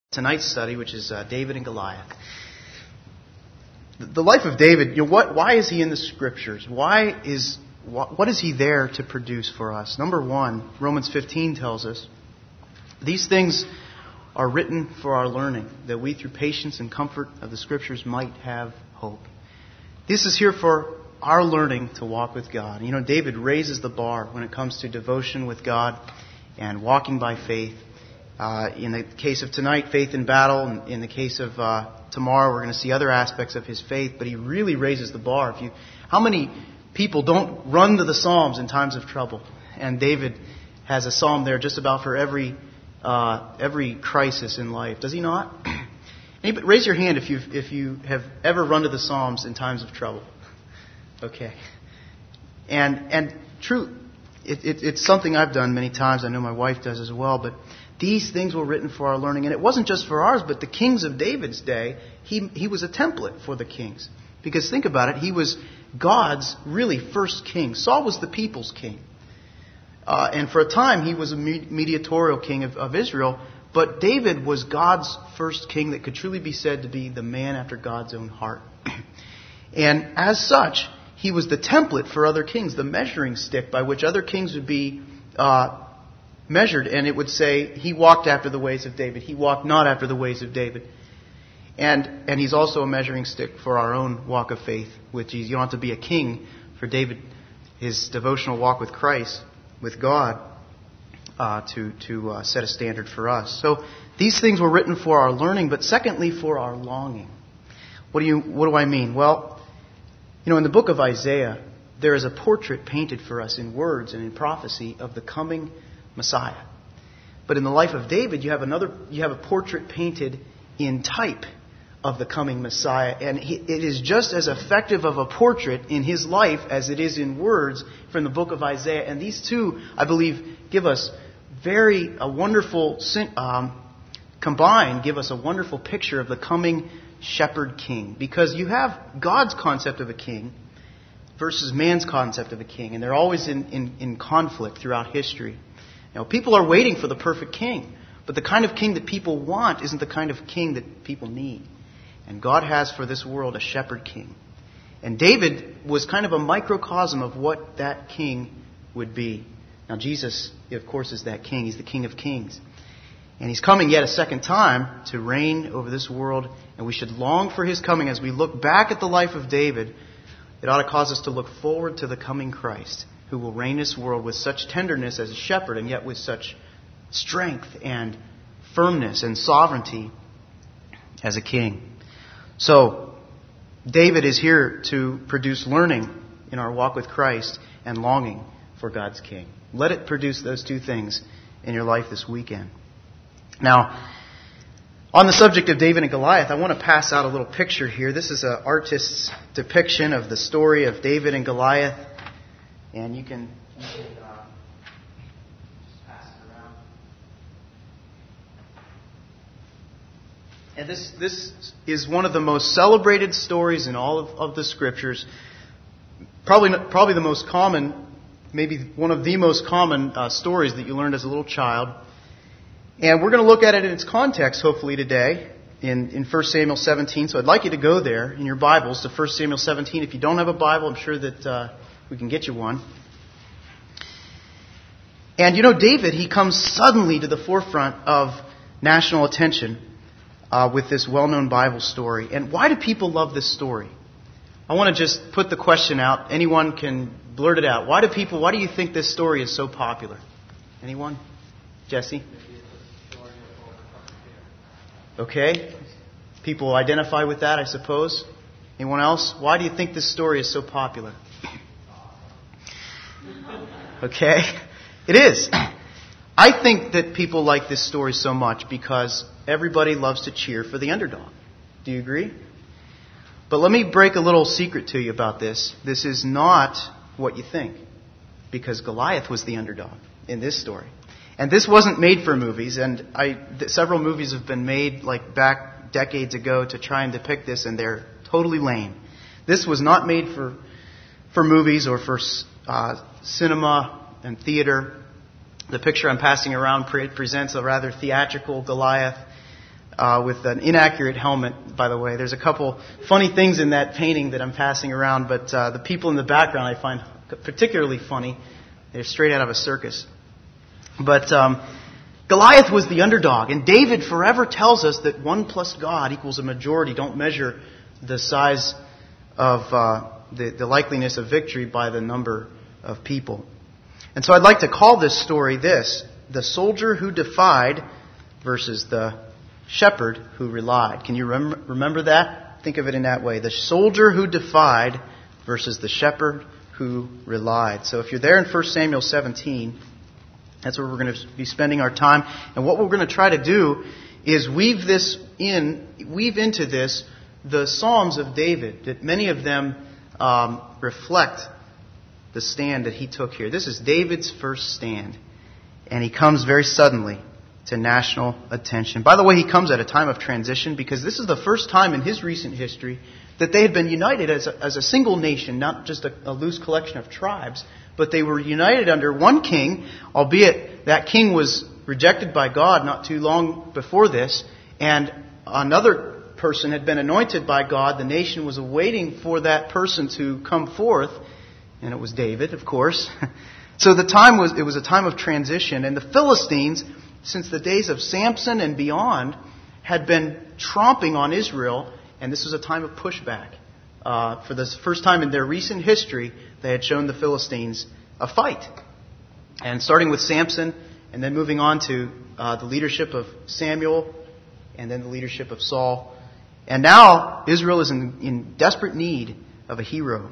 Tonight's study, which is David and Goliath. The life of David, why is he in the Scriptures? What is he there to produce for us? Number one, Romans 15 tells us, these things are written for our learning, that we through patience and comfort of the Scriptures might have hope. This is here for our learning to walk with God. David raises the bar when it comes to devotion with God and walking by faith. In the case of tonight, faith in battle. And in the case of tomorrow, we're going to see other aspects of his faith. But he really raises the bar. How many people don't run to the Psalms in times of trouble? And David has a psalm there just about for every crisis in life. Does he not? Raise your hand if you have ever run to the Psalms in times of trouble. Okay. And true, it's something I've done many times. I know my wife does as well. But these things were written for our learning. And it wasn't just for ours, but the kings of David's day, he was a template for the kings. Because think about it, he was God's really first king. Saul was the people's king. And for a time, he was a mediatorial king of Israel. But David was God's first king that could truly be said to be the man after God's own heart. And as such, he was the template for other kings, the measuring stick by which other kings would be measured, and it would say, he walked after the ways of David. He walked not after the ways of David. And he's also a measuring stick for our own walk of faith with Jesus. You don't have to be a king for David, his devotional walk with Christ, with God, to set a standard for us. So these things were written for our learning, but secondly, for our longing. What do I mean? Well, in the book of Isaiah, there is a portrait painted for us in words and in prophecy of the coming Messiah. But in the life of David, you have a portrait painted in type of the coming Messiah. And it is just as effective of a portrait in his life as it is in words from the book of Isaiah. And these two, I believe, give us a wonderful picture of the coming shepherd king. Because you have God's concept of a king versus man's concept of a king. And they're always in conflict throughout history. People are waiting for the perfect king. But the kind of king that people want isn't the kind of king that people need. And God has for this world a shepherd king. And David was kind of a microcosm of what that king would be. Now Jesus, of course, is that king. He's the King of Kings. And he's coming yet a second time to reign over this world. And we should long for his coming. As we look back at the life of David, it ought to cause us to look forward to the coming Christ, who will reign this world with such tenderness as a shepherd, and yet with such strength and firmness and sovereignty as a king. So, David is here to produce learning in our walk with Christ and longing for God's king. Let it produce those two things in your life this weekend. Now, on the subject of David and Goliath, I want to pass out a little picture here. This is an artist's depiction of the story of David and Goliath. And you can just pass it around. And this is one of the most celebrated stories in all of the Scriptures. Probably the most common, maybe one of the most common stories that you learned as a little child. And we're going to look at it in its context, hopefully, today in 1 Samuel 17. So I'd like you to go there in your Bibles to 1 Samuel 17. If you don't have a Bible, I'm sure that we can get you one. And David, he comes suddenly to the forefront of national attention with this well-known Bible story. And why do people love this story? I want to just put the question out. Anyone can blurt it out. Why do you think this story is so popular? Anyone? Jesse? Okay. People identify with that, I suppose. Anyone else? Why do you think this story is so popular? Okay? It is. I think that people like this story so much because everybody loves to cheer for the underdog. Do you agree? But let me break a little secret to you about this. This is not what you think, because Goliath was the underdog in this story. And this wasn't made for movies, and several movies have been made back decades ago to try and depict this, and they're totally lame. This was not made for movies or for cinema and theater. The picture I'm passing around presents a rather theatrical Goliath. with an inaccurate helmet, by the way. There's a couple funny things in that painting that I'm passing around, but the people in the background I find particularly funny. They're straight out of a circus. But Goliath was the underdog, and David forever tells us that 1 plus God equals a majority. Don't measure the size of the likeliness of victory by the number of people. And so I'd like to call this story the soldier who defied versus the shepherd who relied. Can you remember that? Think of it in that way. The soldier who defied versus the shepherd who relied. So if you're there in 1 Samuel 17, that's where we're going to be spending our time. And what we're going to try to do is weave into this the Psalms of David, that many of them reflect the stand that he took here. This is David's first stand, and he comes very suddenly to national attention. By the way, he comes at a time of transition because this is the first time in his recent history that they had been united as a single nation, not just a loose collection of tribes, but they were united under one king, albeit that king was rejected by God not too long before this, and another person had been anointed by God. The nation was awaiting for that person to come forth, and it was David, of course. So it was a time of transition, and the Philistines, since the days of Samson and beyond, had been tromping on Israel, and this was a time of pushback. For the first time in their recent history, they had shown the Philistines a fight. And starting with Samson, and then moving on to the leadership of Samuel, and then the leadership of Saul. And now Israel is in desperate need of a hero.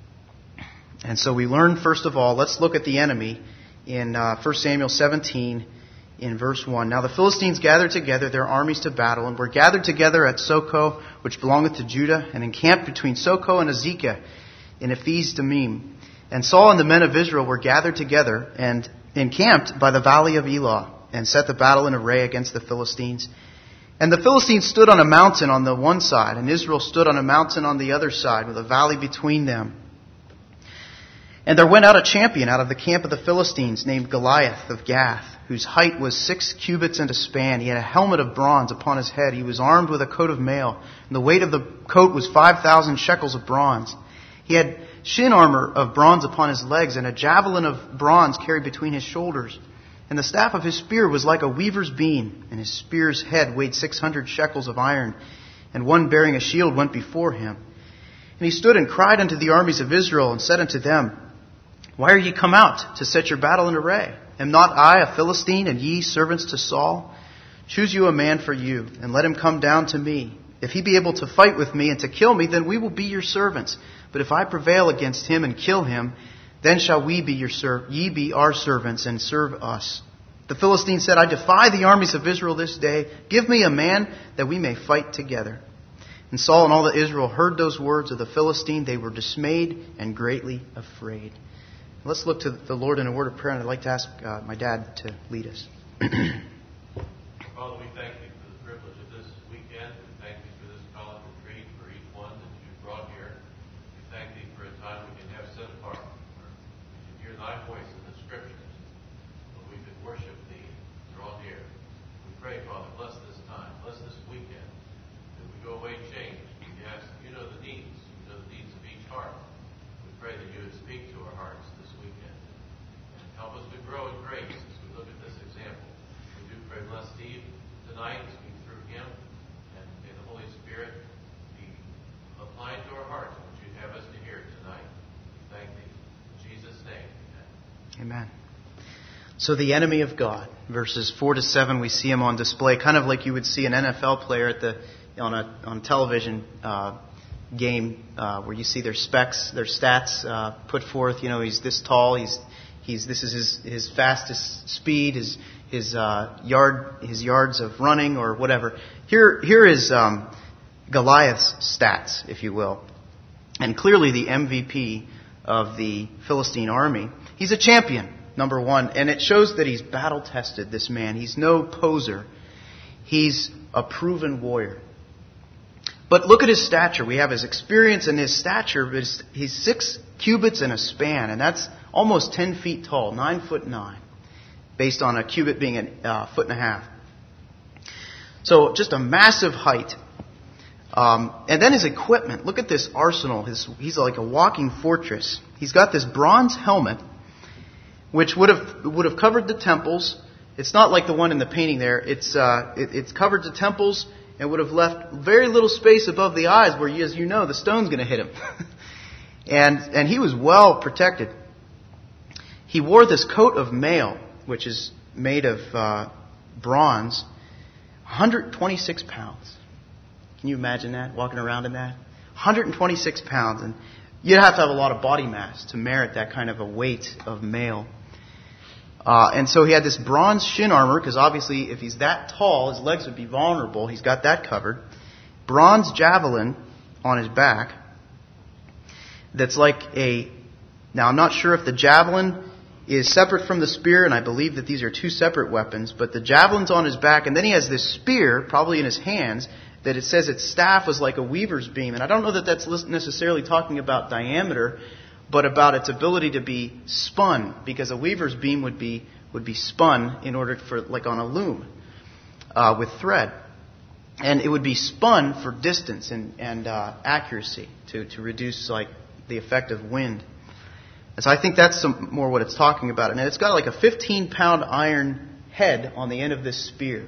And so we learn, first of all, let's look at the enemy in 1 Samuel 17 in verse 1. Now the Philistines gathered together their armies to battle, and were gathered together at Socoh, which belongeth to Judah, and encamped between Socoh and Azekah in Ephes Dammim. And Saul and the men of Israel were gathered together and encamped by the valley of Elah, and set the battle in array against the Philistines. And the Philistines stood on a mountain on the one side, and Israel stood on a mountain on the other side, with a valley between them. And there went out a champion out of the camp of the Philistines, named Goliath of Gath, whose height was 6 cubits and a span. He had a helmet of bronze upon his head. He was armed with a coat of mail, and the weight of the coat was 5,000 shekels of bronze. He had shin armor of bronze upon his legs, and a javelin of bronze carried between his shoulders. And the staff of his spear was like a weaver's beam, and his spear's head weighed 600 shekels of iron, and one bearing a shield went before him. And he stood and cried unto the armies of Israel, and said unto them, Why are ye come out to set your battle in array? Am not I a Philistine, and ye servants to Saul? Choose you a man for you, and let him come down to me. If he be able to fight with me and to kill me, then we will be your servants. But if I prevail against him and kill him, then shall we be ye be our servants, and serve us. The Philistine said, I defy the armies of Israel this day. Give me a man that we may fight together. And Saul and all the Israel heard those words of the Philistine. They were dismayed and greatly afraid. Let's look to the Lord in a word of prayer, and I'd like to ask my dad to lead us. Father, we thank you for the privilege of this weekend. We thank you for this college retreat for each one that you brought here. We thank thee for a time we can have set apart, where we can hear thy voice in the Scriptures, where we can worship thee and draw near. We pray, Father, bless this time, bless this weekend, that we go away changed. We ask, you know the needs of each heart. We pray that you would speak to our hearts this weekend. And help us to grow in grace as we look at this example. We do pray, bless Steve tonight, speak through him, and may the Holy Spirit be applied to our hearts, what you'd have us to hear tonight. We thank thee. In Jesus' name, amen. Amen. So the enemy of God, verses 4 to 7, we see him on display, kind of like you would see an NFL player on television game where you see their specs, their stats put forth. You know, he's this tall. This is his fastest speed, his yards of running or whatever. Here is Goliath's stats, if you will, and clearly the MVP of the Philistine army. He's a champion, number one, and it shows that he's battle tested. This man, he's no poser. He's a proven warrior. But look at his stature. We have his experience and his stature. He's 6 cubits and a span, and that's almost 10 feet tall, 9'9", based on a cubit being a foot and a half. So just a massive height. And then his equipment. Look at this arsenal. He's like a walking fortress. He's got this bronze helmet, which would have covered the temples. It's not like the one in the painting there. It's covered the temples and would have left very little space above the eyes, where, as you know, the stone's going to hit him. and he was well protected. He wore this coat of mail, which is made of bronze, 126 pounds. Can you imagine that, walking around in that? 126 pounds. And you'd have to have a lot of body mass to merit that kind of a weight of mail. And so he had this bronze shin armor, because obviously if he's that tall, his legs would be vulnerable. He's got that covered. Bronze javelin on his back. That's like now I'm not sure if the javelin is separate from the spear, and I believe that these are two separate weapons, but the javelin's on his back, and then he has this spear, probably in his hands, that it says its staff was like a weaver's beam. And I don't know that that's necessarily talking about diameter, but about its ability to be spun, because a weaver's beam would be spun in order for, like on a loom, with thread. And it would be spun for distance and accuracy to reduce like the effect of wind. And so I think that's more what it's talking about. And it's got like a 15-pound iron head on the end of this spear.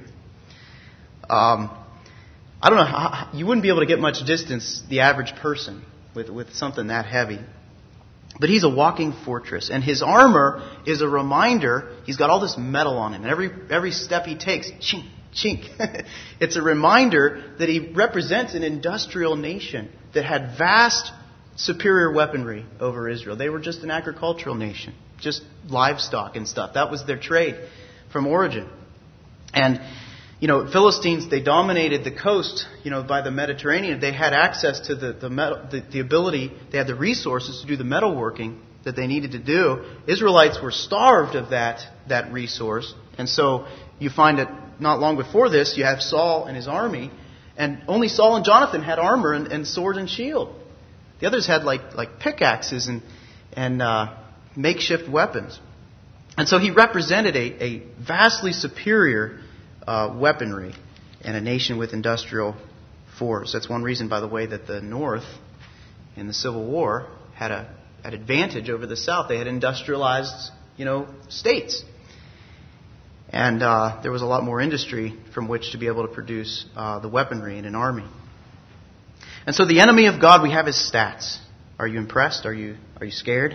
I don't know, you wouldn't be able to get much distance, the average person, with something that heavy. But he's a walking fortress. And his armor is a reminder, he's got all this metal on him. And every step he takes, chink, chink. It's a reminder that he represents an industrial nation that had vast superior weaponry over Israel. They were just an agricultural nation, just livestock and stuff. That was their trade from origin. And Philistines, they dominated the coast, by the Mediterranean. They had access to the metal, the ability, they had the resources to do the metalworking that they needed to do. Israelites were starved of that resource. And so you find that not long before this, you have Saul and his army, and only Saul and Jonathan had armor and sword and shield. The others had like pickaxes and makeshift weapons. And so he represented a vastly superior weaponry and a nation with industrial force. That's one reason, by the way, that the North in the Civil War had an advantage over the South. They had industrialized, states. And there was a lot more industry from which to be able to produce the weaponry in an army. And so the enemy of God, we have his stats. Are you impressed? Are you scared?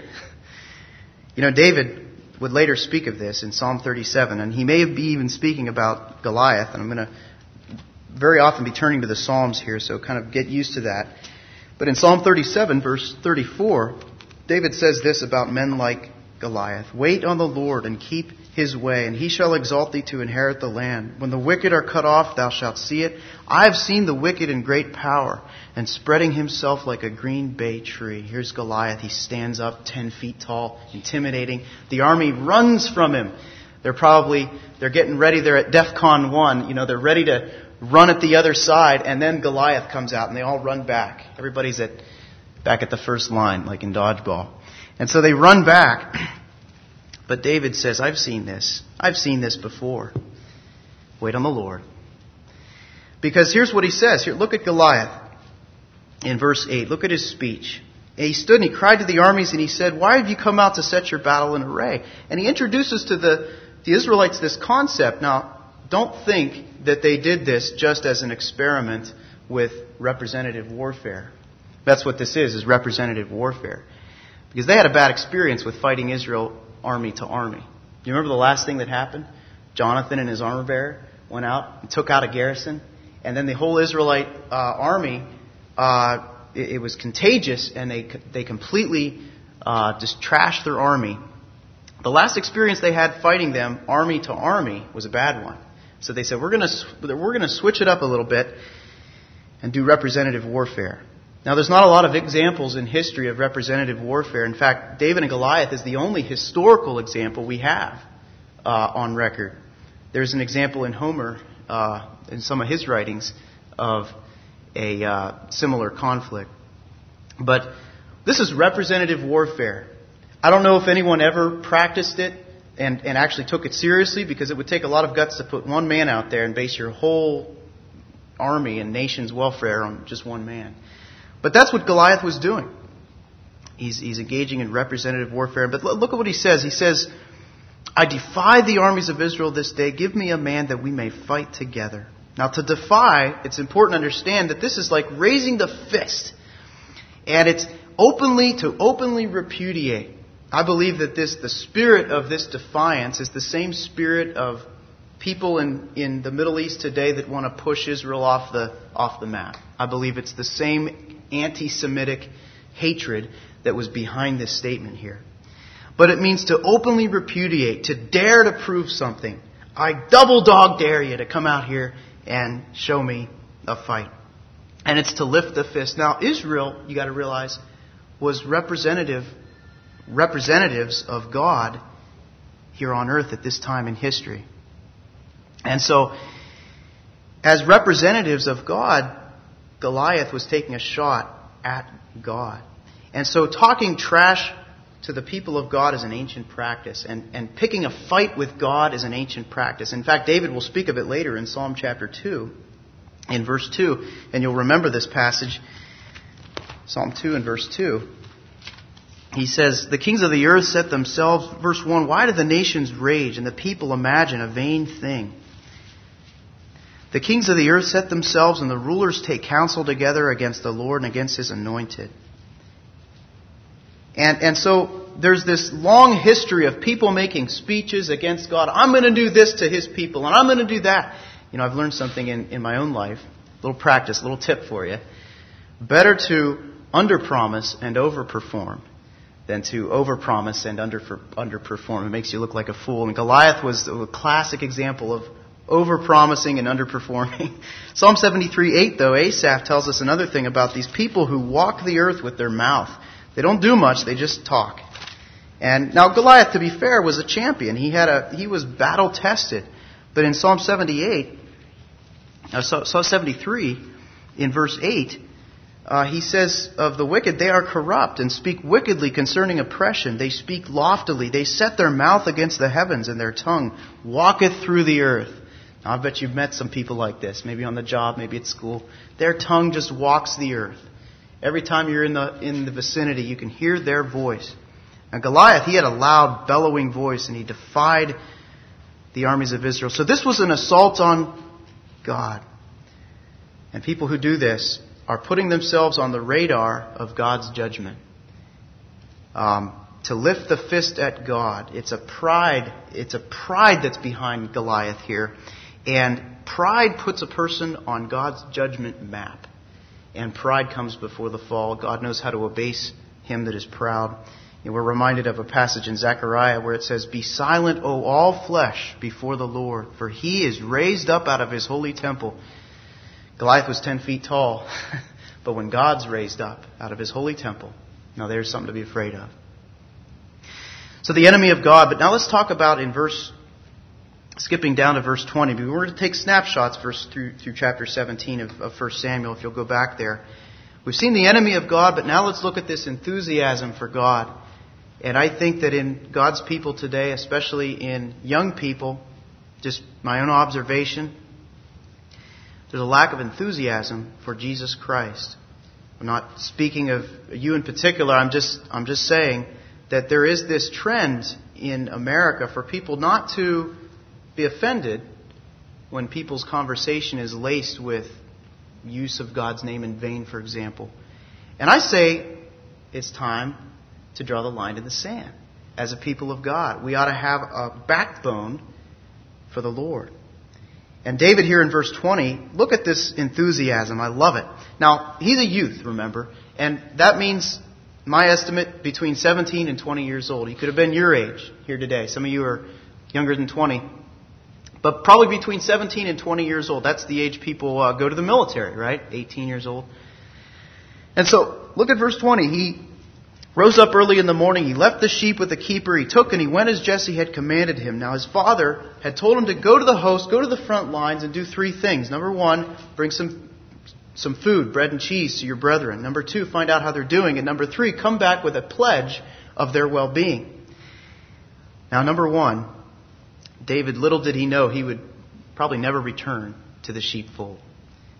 David would later speak of this in Psalm 37, and he may be even speaking about Goliath, and I'm going to very often be turning to the Psalms here, so kind of get used to that. But in Psalm 37, verse 34, David says this about men like Goliath: "Wait on the Lord and keep his way, and he shall exalt thee to inherit the land. When the wicked are cut off, thou shalt see it. I have seen the wicked in great power, and spreading himself like a green bay tree." Here's Goliath. He stands up 10 feet tall, intimidating. The army runs from him. They're getting ready. They're at DEFCON 1. They're ready to run at the other side. And then Goliath comes out, and they all run back. Everybody's back at the first line, like in dodgeball. And so they run back. But David says, I've seen this. I've seen this before. Wait on the Lord. Because here's what he says. Here, look at Goliath in verse 8. Look at his speech. And he stood and he cried to the armies and he said, "Why have you come out to set your battle in array?" And he introduces to the Israelites this concept. Now, don't think that they did this just as an experiment with representative warfare. That's what this is representative warfare. Because they had a bad experience with fighting Israel army to army. Do you remember the last thing that happened? Jonathan and his armor bearer went out and took out a garrison. And then the whole Israelite army, it was contagious, and they completely just trashed their army. The last experience they had fighting them, army to army, was a bad one. So they said, we're going to switch it up a little bit and do representative warfare. Now, there's not a lot of examples in history of representative warfare. In fact, David and Goliath is the only historical example we have on record. There's an example in Homer, in some of his writings, of a similar conflict. But this is representative warfare. I don't know if anyone ever practiced it and actually took it seriously, because it would take a lot of guts to put one man out there and base your whole army and nation's welfare on just one man. But that's what Goliath was doing. He's engaging in representative warfare. But look at what he says. He says, I defy the armies of Israel this day. Give me a man that we may fight together. Now, to defy, it's important to understand that this is like raising the fist. And it's to openly repudiate. I believe that the spirit of this defiance is the same spirit of people in the Middle East today that want to push Israel off the map. I believe it's the same anti-Semitic hatred that was behind this statement here. But it means to openly repudiate, to dare to prove something. I double dog dare you to come out here and show me a fight. And it's to lift the fist. Now, Israel, you got to realize, was representatives of God here on earth at this time in history. And so, as representatives of God, Goliath was taking a shot at God. And so talking trash to the people of God is an ancient practice. And picking a fight with God is an ancient practice. In fact, David will speak of it later in Psalm chapter 2, in verse 2. And you'll remember this passage, Psalm 2 and verse 2. He says, the kings of the earth set themselves, verse 1, why do the nations rage and the people imagine a vain thing? The kings of the earth set themselves and the rulers take counsel together against the Lord and against His anointed. And so there's this long history of people making speeches against God. I'm going to do this to His people and I'm going to do that. You know, I've learned something in my own life. A little practice, a little tip for you. Better to underpromise and overperform than to overpromise and underperform. It makes you look like a fool. And Goliath was a classic example of overpromising and underperforming. Psalm 73:8, though, Asaph tells us another thing about these people who walk the earth with their mouth. They don't do much, they just talk. And now Goliath, to be fair, was a champion. He was battle tested. But in Psalm 73, in verse 8, he says of the wicked, they are corrupt and speak wickedly concerning oppression. They speak loftily. They set their mouth against the heavens, and their tongue walketh through the earth. Now, I bet you've met some people like this, maybe on the job, maybe at school. Their tongue just walks the earth. Every time you're in the vicinity, you can hear their voice. Now, Goliath, he had a loud, bellowing voice, and he defied the armies of Israel. So this was an assault on God. And people who do this are putting themselves on the radar of God's judgment. To lift the fist at God. It's a pride that's behind Goliath here. And pride puts a person on God's judgment map. And pride comes before the fall. God knows how to abase him that is proud. And we're reminded of a passage in Zechariah where it says, be silent, O all flesh, before the Lord, for He is raised up out of His holy temple. Goliath was 10 feet tall. But when God's raised up out of His holy temple, now there's something to be afraid of. So the enemy of God. But now let's talk about skipping down to verse 20. We're going to take snapshots through chapter 17 of 1 Samuel, if you'll go back there. We've seen the enemy of God, but now let's look at this enthusiasm for God. And I think that in God's people today, especially in young people, just my own observation, there's a lack of enthusiasm for Jesus Christ. I'm not speaking of you in particular. I'm just saying that there is this trend in America for people not to be offended when people's conversation is laced with use of God's name in vain, for example. And I say it's time to draw the line in the sand. As a people of God, we ought to have a backbone for the Lord. And David here in verse 20, look at this enthusiasm. I love it. Now, he's a youth, remember. And that means, my estimate, between 17 and 20 years old. He could have been your age here today. Some of you are younger than 20. But probably between 17 and 20 years old. That's the age people go to the military, right? 18 years old. And so, look at verse 20. He rose up early in the morning. He left the sheep with the keeper. He took and he went as Jesse had commanded him. Now his father had told him to go to the host, go to the front lines and do 3 things. Number 1, bring some food, bread and cheese to your brethren. Number 2, find out how they're doing. And number 3, come back with a pledge of their well-being. Now number 1, David, little did he know he would probably never return to the sheepfold.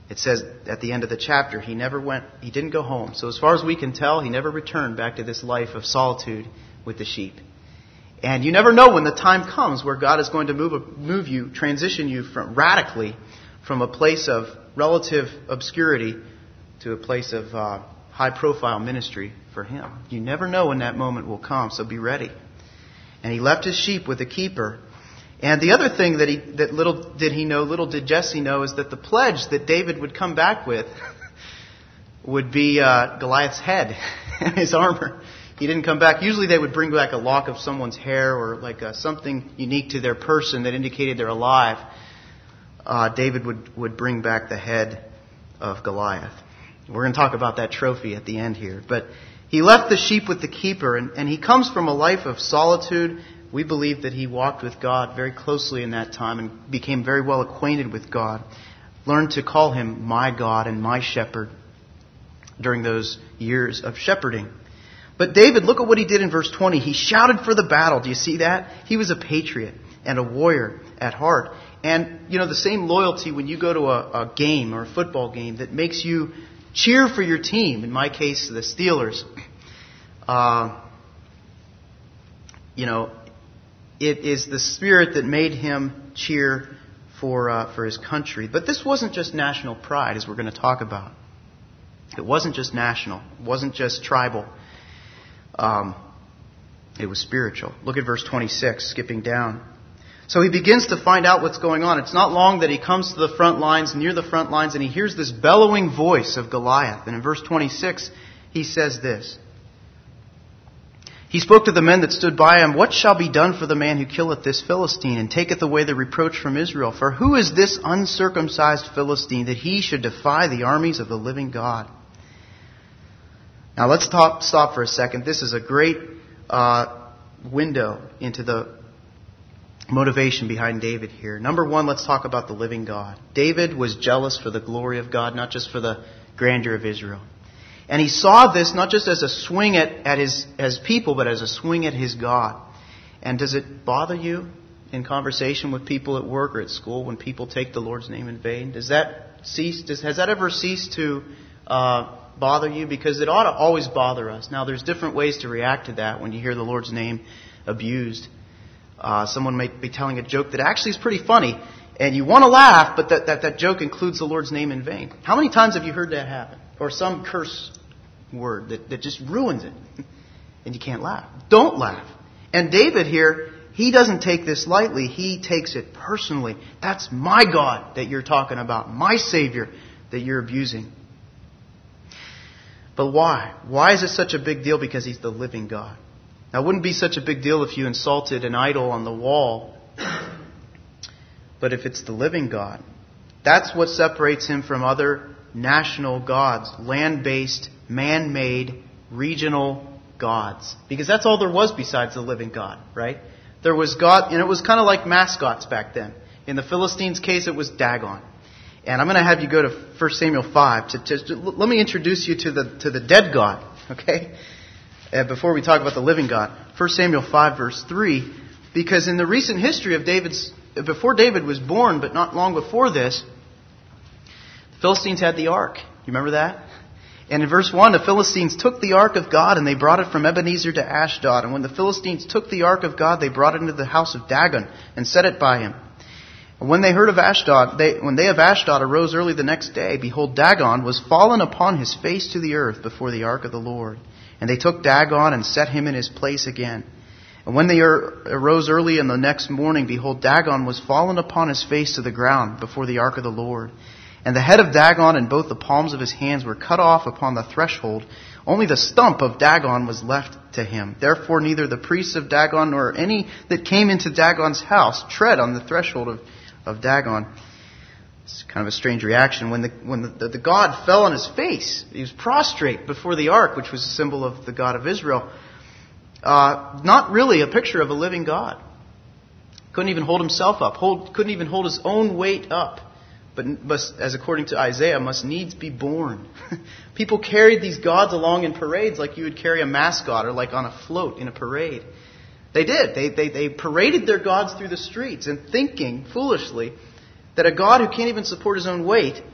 It says at the end of the chapter, he didn't go home. So as far as we can tell, he never returned back to this life of solitude with the sheep. And you never know when the time comes where God is going to move you, transition you radically from a place of relative obscurity to a place of high-profile ministry for Him. You never know when that moment will come, so be ready. And he left his sheep with a keeper. And the other thing that little did Jesse know, is that the pledge that David would come back with would be Goliath's head and his armor. He didn't come back. Usually they would bring back a lock of someone's hair or like something unique to their person that indicated they're alive. David would bring back the head of Goliath. We're going to talk about that trophy at the end here. But he left the sheep with the keeper, and he comes from a life of solitude. We believe that he walked with God very closely in that time and became very well acquainted with God. Learned to call Him my God and my shepherd during those years of shepherding. But David, look at what he did in verse 20. He shouted for the battle. Do you see that? He was a patriot and a warrior at heart. And, the same loyalty when you go to a game or a football game that makes you cheer for your team. In my case, the Steelers. It is the spirit that made him cheer for his country. But this wasn't just national pride, as we're going to talk about. It wasn't just national. It wasn't just tribal. It was spiritual. Look at verse 26, skipping down. So he begins to find out what's going on. It's not long that he comes to the front lines, near the front lines, and he hears this bellowing voice of Goliath. And in verse 26, he says this. He spoke to the men that stood by him, "What shall be done for the man who killeth this Philistine, and taketh away the reproach from Israel? For who is this uncircumcised Philistine, that he should defy the armies of the living God?" Now let's stop for a second. This is a great window into the motivation behind David here. Number one, let's talk about the living God. David was jealous for the glory of God, not just for the grandeur of Israel. And he saw this not just as a swing at his people, but as a swing at his God. And does it bother you in conversation with people at work or at school when people take the Lord's name in vain? Has that ever ceased to bother you? Because it ought to always bother us. Now, there's different ways to react to that when you hear the Lord's name abused. Someone might be telling a joke that actually is pretty funny, and you want to laugh, but that joke includes the Lord's name in vain. How many times have you heard that happen? Or some curse word that just ruins it, and you can't laugh. Don't laugh. And David here, he doesn't take this lightly. He takes it personally. That's my God that you're talking about, my Savior that you're abusing. But why? Why is it such a big deal? Because He's the living God. Now, it wouldn't be such a big deal if you insulted an idol on the wall. But if it's the living God, that's what separates Him from other national gods, land-based, man-made, regional gods. Because that's all there was besides the living God, right? There was God, and it was kind of like mascots back then. In the Philistines' case, it was Dagon. And I'm going to have you go to 1 Samuel 5. Let me introduce you to the dead God, okay? Before we talk about the living God. 1 Samuel 5, verse 3. Because in the recent history of before David was born, but not long before this, the Philistines had the ark. You remember that? And in verse 1, the Philistines took the ark of God and they brought it from Ebenezer to Ashdod. And when the Philistines took the ark of God, they brought it into the house of Dagon and set it by him. And when they heard of Ashdod, when they of Ashdod arose early the next day, behold, Dagon was fallen upon his face to the earth before the ark of the Lord. And they took Dagon and set him in his place again. And when they arose early in the next morning, behold, Dagon was fallen upon his face to the ground before the ark of the Lord. And the head of Dagon and both the palms of his hands were cut off upon the threshold. Only the stump of Dagon was left to him. Therefore neither the priests of Dagon nor any that came into Dagon's house tread on the threshold of Dagon. It's kind of a strange reaction. When the God fell on his face, he was prostrate before the ark, which was a symbol of the God of Israel. Not really a picture of a living God. Couldn't even hold himself up. Couldn't even hold his own weight up. But as according to Isaiah, must needs be born. People carried these gods along in parades like you would carry a mascot or like on a float in a parade. They did. They paraded their gods through the streets and thinking foolishly that a God who can't even support his own weight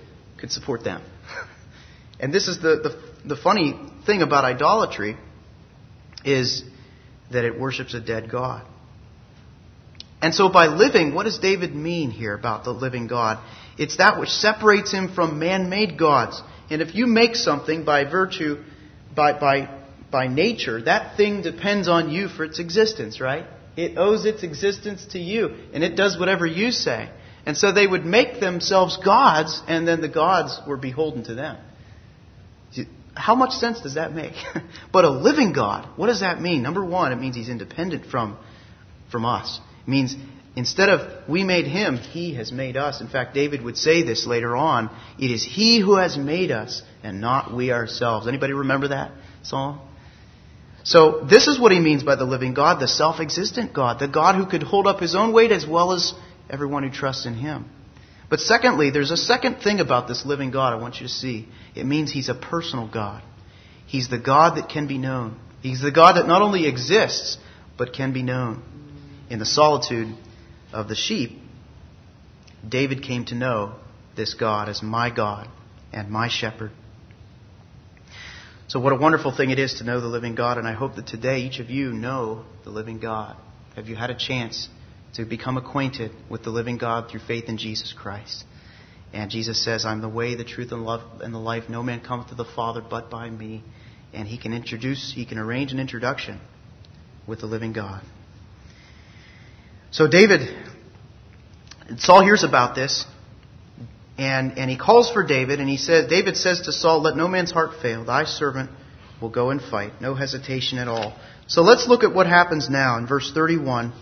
could support them. And this is the funny thing about idolatry, is that it worships a dead God. And so by living, what does David mean here about the living God? It's that which separates him from man-made gods. And if you make something by virtue, by nature, that thing depends on you for its existence, right? It owes its existence to you, and it does whatever you say. And so they would make themselves gods, and then the gods were beholden to them. How much sense does that make? But a living God, what does that mean? Number one, it means He's independent from us. It means instead of we made Him, He has made us. In fact, David would say this later on. It is He who has made us and not we ourselves. Anybody remember that song? So this is what he means by the living God, the self-existent God, the God who could hold up His own weight as well as everyone who trusts in Him. But secondly, there's a second thing about this living God I want you to see. It means He's a personal God. He's the God that can be known. He's the God that not only exists, but can be known. In the solitude of the sheep, David came to know this God as my God and my shepherd. So what a wonderful thing it is to know the living God, and I hope that today each of you know the living God. Have you had a chance to become acquainted with the living God through faith in Jesus Christ? And Jesus says, I'm the way, the truth, and the life. No man cometh to the Father but by me. And He can arrange an introduction with the living God. So Saul hears about this, and he calls for David, and David says to Saul, let no man's heart fail. Thy servant will go and fight. No hesitation at all. So let's look at what happens now in verse 31.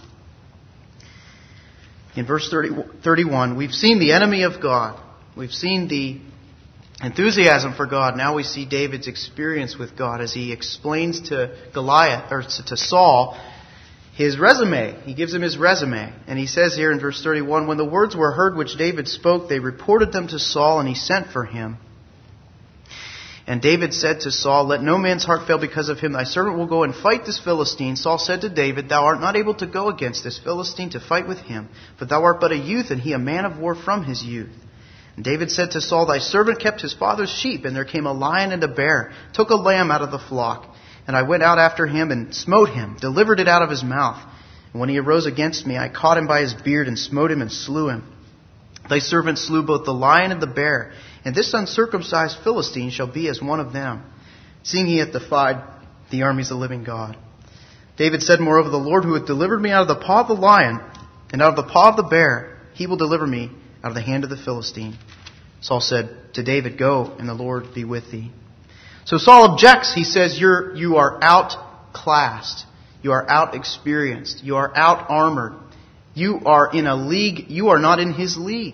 In verse 31, we've seen the enemy of God. We've seen the enthusiasm for God. Now we see David's experience with God as he explains to to Saul his resume. He gives him his resume. And he says here in verse 31, when the words were heard which David spoke, they reported them to Saul, and he sent for him. And David said to Saul, let no man's heart fail because of him. Thy servant will go and fight this Philistine. Saul said to David, thou art not able to go against this Philistine to fight with him, for thou art but a youth, and he a man of war from his youth. And David said to Saul, thy servant kept his father's sheep, and there came a lion and a bear, took a lamb out of the flock. And I went out after him and smote him, delivered it out of his mouth. And when he arose against me, I caught him by his beard and smote him and slew him. Thy servant slew both the lion and the bear, and this uncircumcised Philistine shall be as one of them, seeing he hath defied the armies of the living God. David said, moreover, the Lord who hath delivered me out of the paw of the lion and out of the paw of the bear, He will deliver me out of the hand of the Philistine. Saul said to David, go, and the Lord be with thee. So Saul objects. He says, you are outclassed. You are out-experienced. You are out-armored. You are in a league. You are not in his league.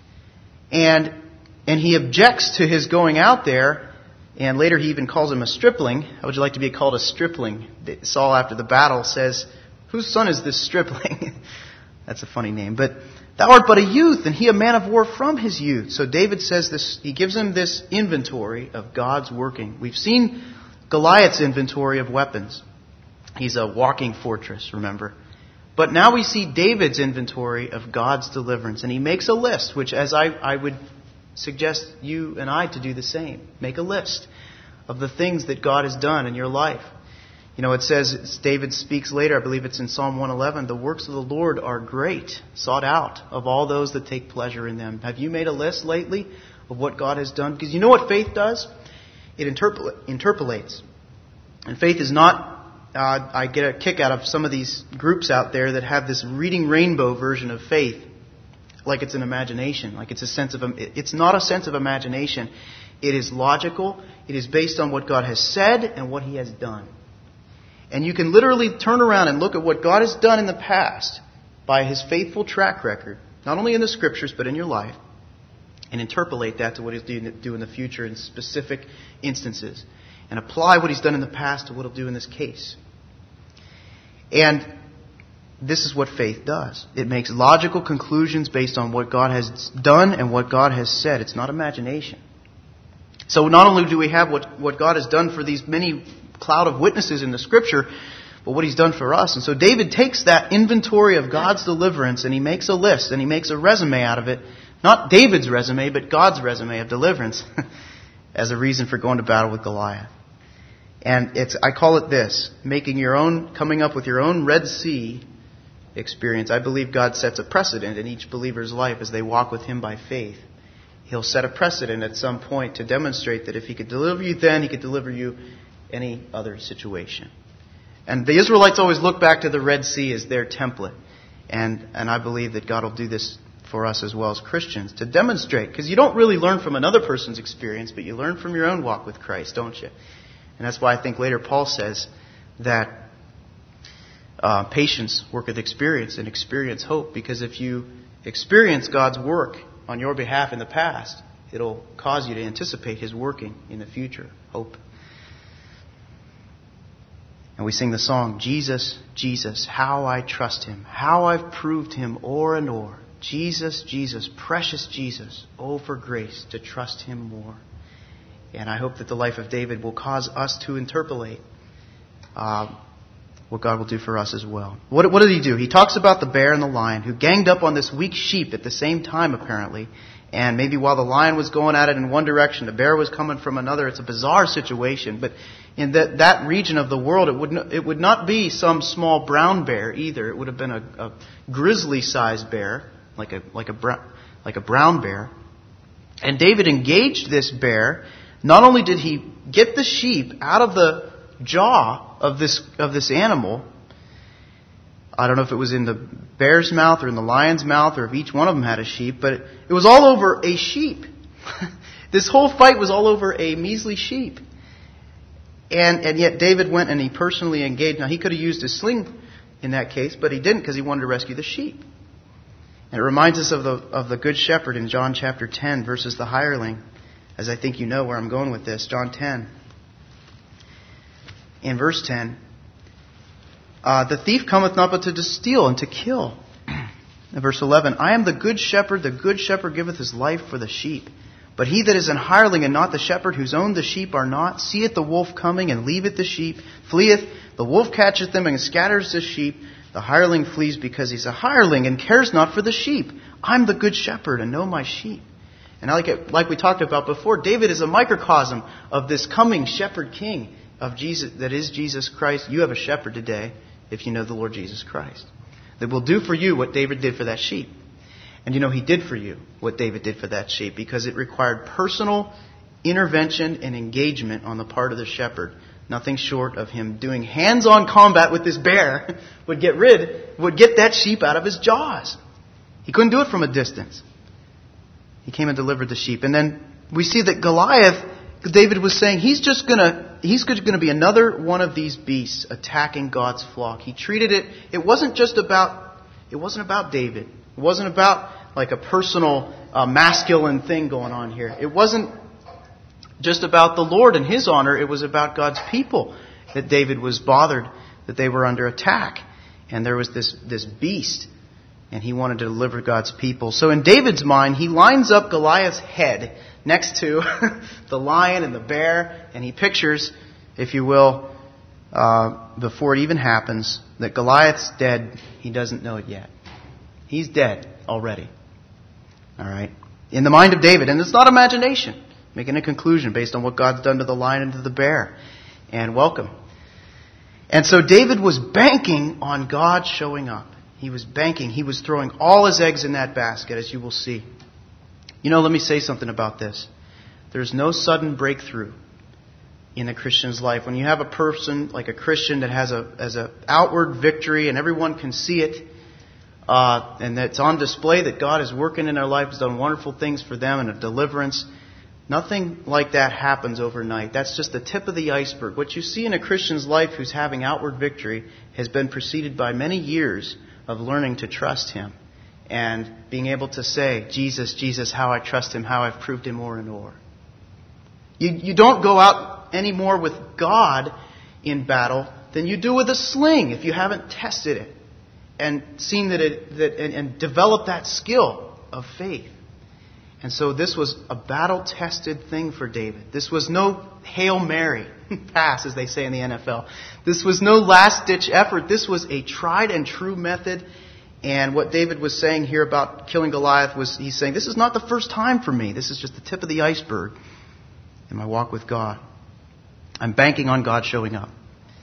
And he objects to his going out there. And later he even calls him a stripling. How would you like to be called a stripling? Saul, after the battle, says, whose son is this stripling? That's a funny name. But thou art but a youth, and he a man of war from his youth. So David says this. He gives him this inventory of God's working. We've seen Goliath's inventory of weapons. He's a walking fortress, remember. But now we see David's inventory of God's deliverance. And he makes a list, which as I would suggest you and I to do the same. Make a list of the things that God has done in your life. You know, it says, David speaks later, I believe it's in Psalm 111, the works of the Lord are great, sought out of all those that take pleasure in them. Have you made a list lately of what God has done? Because you know what faith does? It interpolates. And faith is not, I get a kick out of some of these groups out there that have this reading rainbow version of faith, like it's an imagination, like it's it's not a sense of imagination. It is logical. It is based on what God has said and what He has done. And you can literally turn around and look at what God has done in the past by His faithful track record, not only in the Scriptures but in your life, and interpolate that to what He'll do in the future in specific instances, and apply what He's done in the past to what He'll do in this case. And this is what faith does. It makes logical conclusions based on what God has done and what God has said. It's not imagination. So not only do we have what God has done for these many cloud of witnesses in the Scripture, but what He's done for us. And so David takes that inventory of God's deliverance and he makes a list and he makes a resume out of it Not David's resume, but God's resume of deliverance as a reason for going to battle with Goliath. And I call it this, coming up with your own Red Sea experience. I believe God sets a precedent in each believer's life as they walk with Him by faith. He'll set a precedent at some point to demonstrate that if He could deliver you then, He could deliver you any other situation. And the Israelites always look back to the Red Sea as their template. And I believe that God will do this for us as well as Christians to demonstrate. Because you don't really learn from another person's experience, but you learn from your own walk with Christ, don't you? And that's why I think later Paul says that patience worketh experience, and experience hope. Because if you experience God's work on your behalf in the past, it'll cause you to anticipate His working in the future. Hope. And we sing the song, Jesus, Jesus, how I trust Him, how I've proved Him o'er and o'er. Jesus, Jesus, precious Jesus, oh for grace to trust Him more. And I hope that the life of David will cause us to interpolate what God will do for us as well. What did he do? He talks about the bear and the lion who ganged up on this weak sheep at the same time, apparently. And maybe while the lion was going at it in one direction, the bear was coming from another. It's a bizarre situation. But in that region of the world, it would not be some small brown bear either. It would have been a grizzly-sized bear, like a brown bear. And David engaged this bear. Not only did he get the sheep out of the jaw of this animal, I don't know if it was in the bear's mouth or in the lion's mouth or if each one of them had a sheep, but it was all over a sheep. This whole fight was all over a measly sheep. And yet David went and he personally engaged. Now he could have used his sling in that case, but he didn't because he wanted to rescue the sheep. And it reminds us of the good shepherd in John chapter 10 versus the hireling. As I think you know where I'm going with this. John 10. In verse 10. The thief cometh not but to steal and to kill. In verse 11. I am the good shepherd giveth his life for the sheep. But he that is an hireling and not the shepherd, whose own the sheep are not, seeth the wolf coming and leaveth the sheep, fleeth. The wolf catcheth them and scatters the sheep. The hireling flees because he's a hireling and cares not for the sheep. I'm the good shepherd and know my sheep. And like we talked about before, David is a microcosm of this coming shepherd king of Jesus, that is Jesus Christ. You have a shepherd today if you know the Lord Jesus Christ, that will do for you what David did for that sheep. And you know he did for you what David did for that sheep because it required personal intervention and engagement on the part of the shepherd. Nothing short of him doing hands-on combat with this bear would get that sheep out of his jaws. He couldn't do it from a distance. He came and delivered the sheep. And then we see that Goliath, David was saying, he's going to be another one of these beasts attacking God's flock. He treated it, it wasn't about David. It wasn't about like a personal masculine thing going on here. It wasn't just about the Lord and His honor. It was about God's people that David was bothered that they were under attack. And there was this beast. And he wanted to deliver God's people. So in David's mind, he lines up Goliath's head next to the lion and the bear. And he pictures, if you will, before it even happens, that Goliath's dead. He doesn't know it yet. He's dead already. All right. In the mind of David. And it's not imagination. Making a conclusion based on what God's done to the lion and to the bear. And welcome. And so David was banking on God showing up. He was banking. He was throwing all his eggs in that basket, as you will see. You know, let me say something about this. There's no sudden breakthrough in a Christian's life. When you have a person like a Christian that has a outward victory and everyone can see it, and that's on display that God is working in their life, has done wonderful things for them and a deliverance, nothing like that happens overnight. That's just the tip of the iceberg. What you see in a Christian's life who's having outward victory has been preceded by many years of learning to trust Him and being able to say, Jesus, Jesus, how I trust Him, how I've proved Him o'er and o'er. You don't go out any more with God in battle than you do with a sling if you haven't tested it and seen and developed that skill of faith. And so this was a battle-tested thing for David. This was no Hail Mary pass, as they say in the NFL. This was no last-ditch effort. This was a tried-and-true method. And what David was saying here about killing Goliath was, he's saying, this is not the first time for me. This is just the tip of the iceberg in my walk with God. I'm banking on God showing up.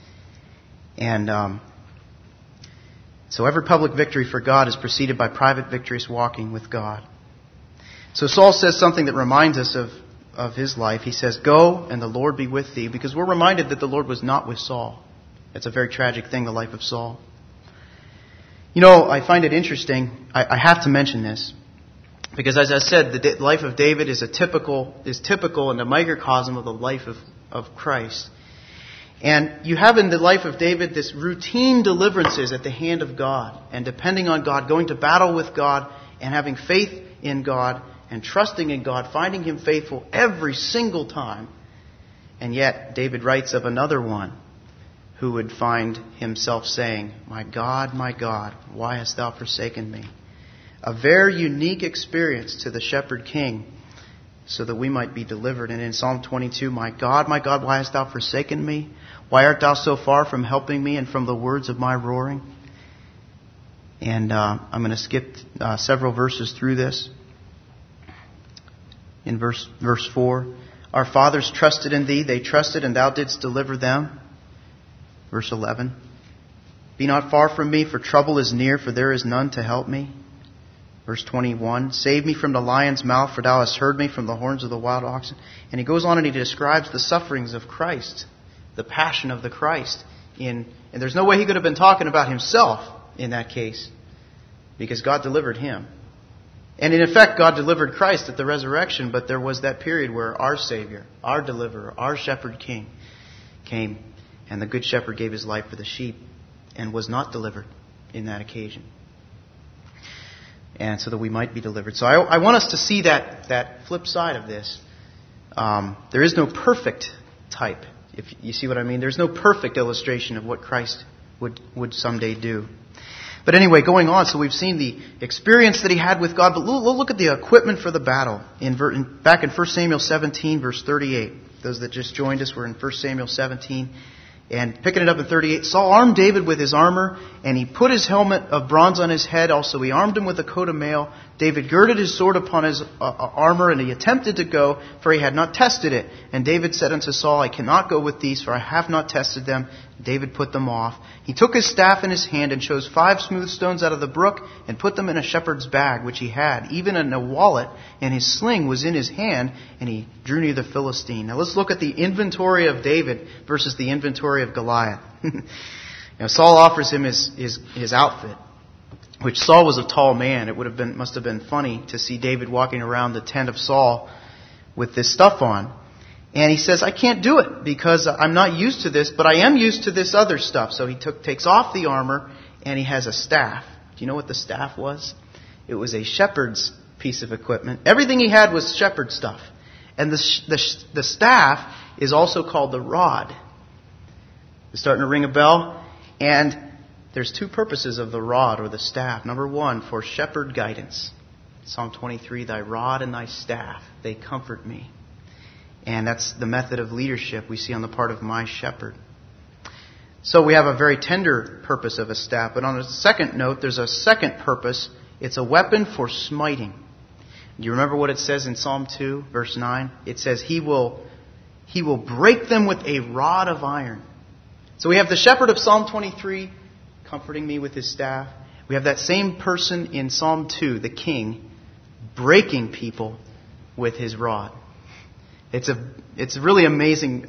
And so every public victory for God is preceded by private victorious walking with God. So Saul says something that reminds us of his life. He says, go and the Lord be with thee, because we're reminded that the Lord was not with Saul. It's a very tragic thing, the life of Saul. You know, I find it interesting. I have to mention this, because as I said, the life of David is typical and a microcosm of the life of Christ. And you have in the life of David this routine deliverances at the hand of God, and depending on God, going to battle with God, and having faith in God, and trusting in God, finding Him faithful every single time. And yet, David writes of another one who would find himself saying, my God, why hast thou forsaken me? A very unique experience to the shepherd king, so that we might be delivered. And in Psalm 22, my God, why hast thou forsaken me? Why art thou so far from helping me and from the words of my roaring? And I'm going to skip several verses through this. In verse 4, our fathers trusted in thee, they trusted, and thou didst deliver them. Verse 11, be not far from me, for trouble is near, for there is none to help me. Verse 21, save me from the lion's mouth, for thou hast heard me from the horns of the wild oxen. And he goes on and he describes the sufferings of Christ, the passion of the Christ. And there's no way he could have been talking about himself in that case, because God delivered him. And in effect, God delivered Christ at the resurrection, but there was that period where our Savior, our deliverer, our shepherd king came, and the good shepherd gave his life for the sheep and was not delivered in that occasion. And so that we might be delivered. So I want us to see that flip side of this. There is no perfect type, if you see what I mean. There's no perfect illustration of what Christ would someday do. But anyway, going on, so we've seen the experience that he had with God, but we'll look at the equipment for the battle. Back in 1 Samuel 17, verse 38. Those that just joined us were in 1 Samuel 17. And picking it up in 38, Saul armed David with his armor, and he put his helmet of bronze on his head. Also, he armed him with a coat of mail. David girded his sword upon his armor, and he attempted to go, for he had not tested it. And David said unto Saul, I cannot go with these, for I have not tested them. David put them off. He took his staff in his hand and chose 5 smooth stones out of the brook and put them in a shepherd's bag, which he had, even in a wallet, and his sling was in his hand, and he drew near the Philistine. Now let's look at the inventory of David versus the inventory of Goliath. Saul offers him his outfit, which Saul was a tall man. It must have been funny to see David walking around the tent of Saul with this stuff on. And he says, I can't do it because I'm not used to this, but I am used to this other stuff. So he takes off the armor and he has a staff. Do you know what the staff was? It was a shepherd's piece of equipment. Everything he had was shepherd stuff. And the staff is also called the rod. It's starting to ring a bell. And there's 2 purposes of the rod or the staff. Number 1, for shepherd guidance. Psalm 23, thy rod and thy staff, they comfort me. And that's the method of leadership we see on the part of my shepherd. So we have a very tender purpose of a staff. But on a second note, there's a second purpose. It's a weapon for smiting. Do you remember what it says in Psalm 2, verse 9? It says, He will break them with a rod of iron. So we have the shepherd of Psalm 23 comforting me with his staff. We have that same person in Psalm 2, the king, breaking people with his rod. It's a really amazing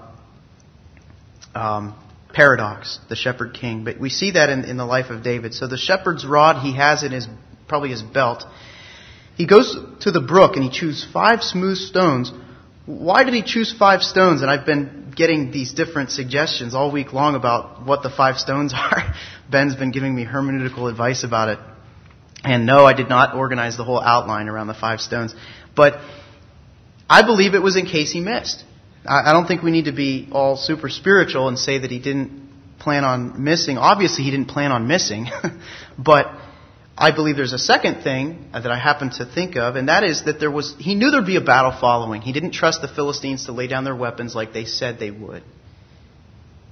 paradox, the shepherd king. But we see that in the life of David. So the shepherd's rod he has in probably his belt. He goes to the brook and he chooses 5 smooth stones. Why did he choose 5 stones? And I've been getting these different suggestions all week long about what the 5 stones are. Ben's been giving me hermeneutical advice about it. And no, I did not organize the whole outline around the 5 stones. But I believe it was in case he missed. I don't think we need to be all super spiritual and say that he didn't plan on missing. Obviously, he didn't plan on missing. But I believe there's a second thing that I happen to think of, and that is that he knew there'd be a battle following. He didn't trust the Philistines to lay down their weapons like they said they would.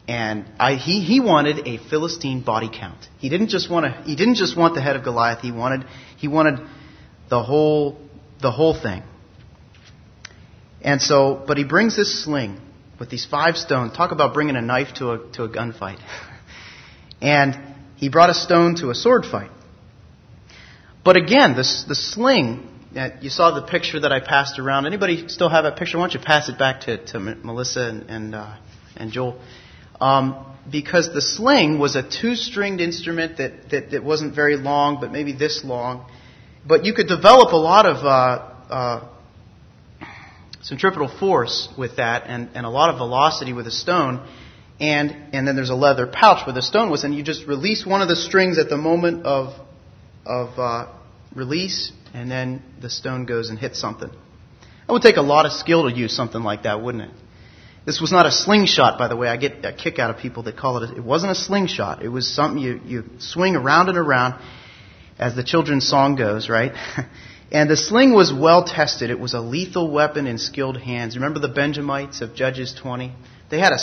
And he wanted a Philistine body count. He didn't just want the head of Goliath. He wanted the whole thing. And so, but he brings this sling with these 5 stones. Talk about bringing a knife to a gunfight. And he brought a stone to a sword fight. But again, the sling, you saw the picture that I passed around. Anybody still have that picture? Why don't you pass it back to Melissa and Joel? Because the sling was a 2-stringed instrument that wasn't very long, but maybe this long. But you could develop a lot of centripetal force with that, and a lot of velocity with a stone. And then there's a leather pouch where the stone was, and you just release one of the strings at the moment of release, and then the stone goes and hits something. It would take a lot of skill to use something like that, wouldn't it? This was not a slingshot, by the way. I get a kick out of people that call it. It wasn't a slingshot. It was something you swing around and around, as the children's song goes, right? And the sling was well tested. It was a lethal weapon in skilled hands. Remember the Benjamites of Judges 20? They had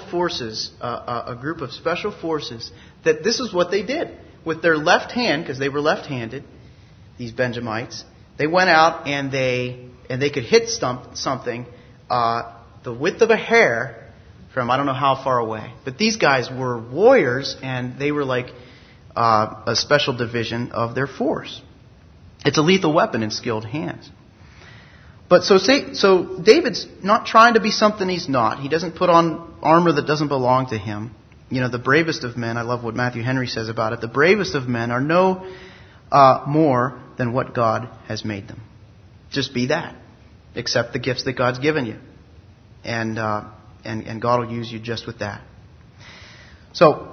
a group of special forces that this is what they did. With their left hand, because they were left-handed, these Benjamites, they went out and they could hit something the width of a hair from I don't know how far away. But these guys were warriors, and they were like a special division of their force. It's a lethal weapon in skilled hands. But so David's not trying to be something he's not. He doesn't put on armor that doesn't belong to him. You know, the bravest of men, I love what Matthew Henry says about it, the bravest of men are no more than what God has made them. Just be that. Accept the gifts that God's given you. And God will use you just with that. So,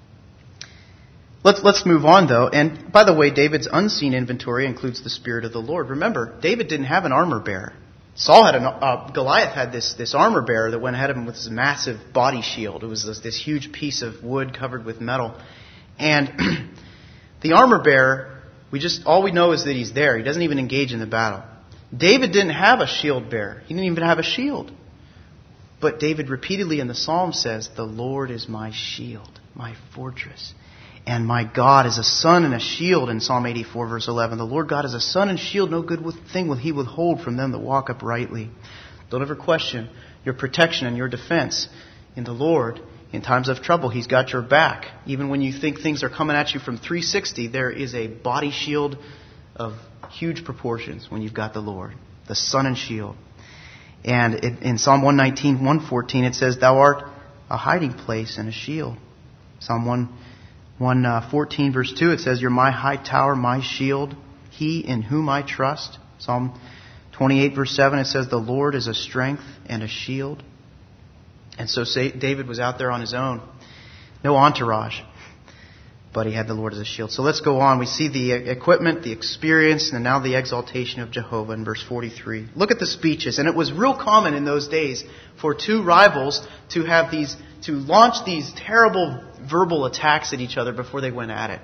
let's move on though. And by the way, David's unseen inventory includes the Spirit of the Lord. Remember, David didn't have an armor bearer. Goliath had this armor bearer that went ahead of him with this massive body shield. It was this huge piece of wood covered with metal. And the armor bearer, all we know is that he's there. He doesn't even engage in the battle. David didn't have a shield bearer. He didn't even have a shield. But David repeatedly in the Psalm says, "The Lord is my shield, my fortress. And my God is a sun and a shield," in Psalm 84, verse 11. The Lord God is a sun and shield. No good thing will He withhold from them that walk uprightly. Don't ever question your protection and your defense in the Lord. In times of trouble, He's got your back. Even when you think things are coming at you from 360, there is a body shield of huge proportions when you've got the Lord, the sun and shield. And in Psalm 119, 114, it says, "Thou art a hiding place and a shield." Psalm 114 verse 2, it says, "You're my high tower, my shield, He in whom I trust." Psalm 28 verse 7, it says, "The Lord is a strength and a shield." And so David was out there on his own. No entourage. But he had the Lord as a shield. So let's go on. We see the equipment, the experience, and now the exaltation of Jehovah in verse 43. Look at the speeches. And it was real common in those days for two rivals to launch these terrible verbal attacks at each other before they went at it.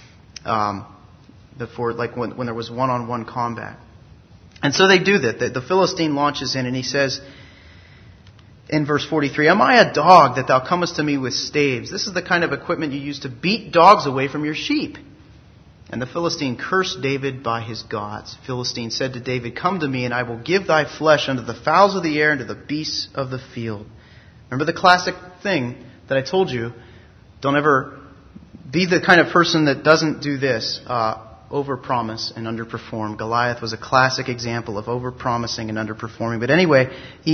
When there was one-on-one combat. And so they do that. The Philistine launches in and he says, in verse 43, "Am I a dog that thou comest to me with staves?" This is the kind of equipment you use to beat dogs away from your sheep. And the Philistine cursed David by his gods. The Philistine said to David, "Come to me, and I will give thy flesh unto the fowls of the air and to the beasts of the field." Remember the classic thing that I told you? Don't ever be the kind of person that doesn't do this. Overpromise and underperform. Goliath was a classic example of overpromising and underperforming. But anyway,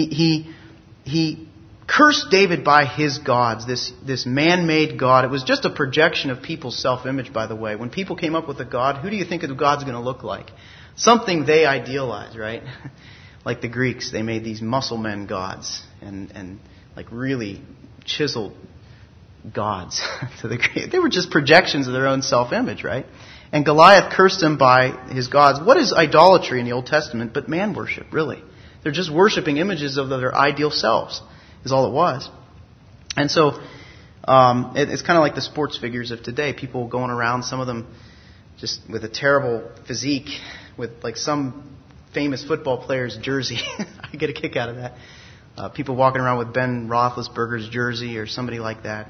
he cursed David by his gods, this man-made god. It was just a projection of people's self-image, by the way. When people came up with a god, who do you think the god's going to look like? Something they idealized, right? Like the Greeks, they made these muscle men gods and like really chiseled gods. They were just projections of their own self-image, right? And Goliath cursed him by his gods. What is idolatry in the Old Testament but man worship, really? They're just worshiping images of their ideal selves, is all it was. And so it's kind of like the sports figures of today. People going around, some of them just with a terrible physique, with like some famous football player's jersey. I get a kick out of that. people walking around with Ben Roethlisberger's jersey or somebody like that.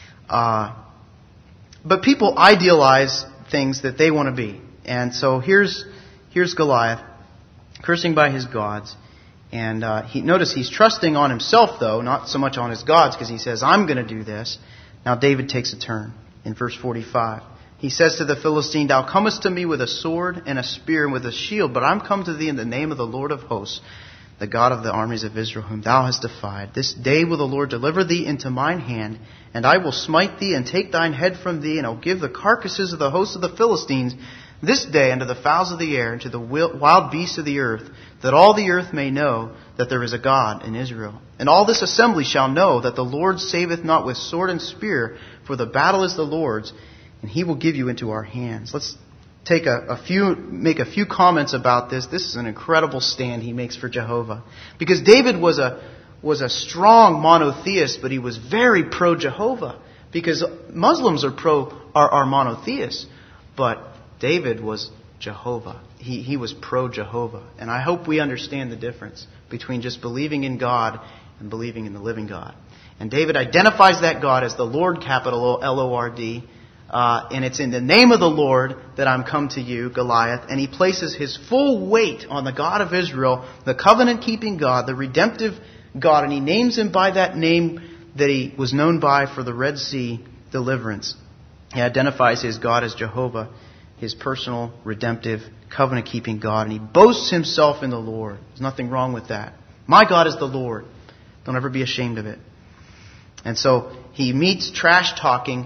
But people idealize things that they want to be. And so here's Goliath cursing by his gods. And notice he's trusting on himself, though, not so much on his gods, because he says, I'm going to do this. Now David takes a turn in verse 45. He says to the Philistine, Thou comest to me with a sword and a spear and with a shield, but I'm come to thee in the name of the Lord of hosts, the God of the armies of Israel, whom thou hast defied. This day will the Lord deliver thee into mine hand, and I will smite thee and take thine head from thee, and I'll give the carcasses of the hosts of the Philistines this day unto the fowls of the air and to the wild beasts of the earth, that all the earth may know that there is a God in Israel. And all this assembly shall know that the Lord saveth not with sword and spear, for the battle is the Lord's, and he will give you into our hands. Let's make a few comments about this. This is an incredible stand he makes for Jehovah. Because David was a strong monotheist, but he was very pro-Jehovah. Because Muslims are monotheists, but David was Jehovah. He was pro-Jehovah. And I hope we understand the difference between just believing in God and believing in the living God. And David identifies that God as the Lord, capital L-O-R-D. And it's in the name of the Lord that I'm come to you, Goliath. And he places his full weight on the God of Israel, the covenant-keeping God, the redemptive God. And he names him by that name that he was known by for the Red Sea deliverance. He identifies his God as Jehovah, his personal, redemptive, covenant-keeping God. And he boasts himself in the Lord. There's nothing wrong with that. My God is the Lord. Don't ever be ashamed of it. And so he meets trash-talking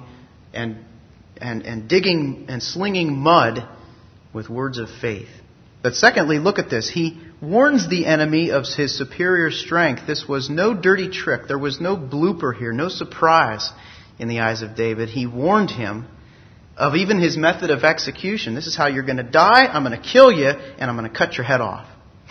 and digging and slinging mud with words of faith. But secondly, look at this. He warns the enemy of his superior strength. This was no dirty trick. There was no blooper here, no surprise in the eyes of David. He warned him of even his method of execution. This is how you're going to die. I'm going to kill you, and I'm going to cut your head off.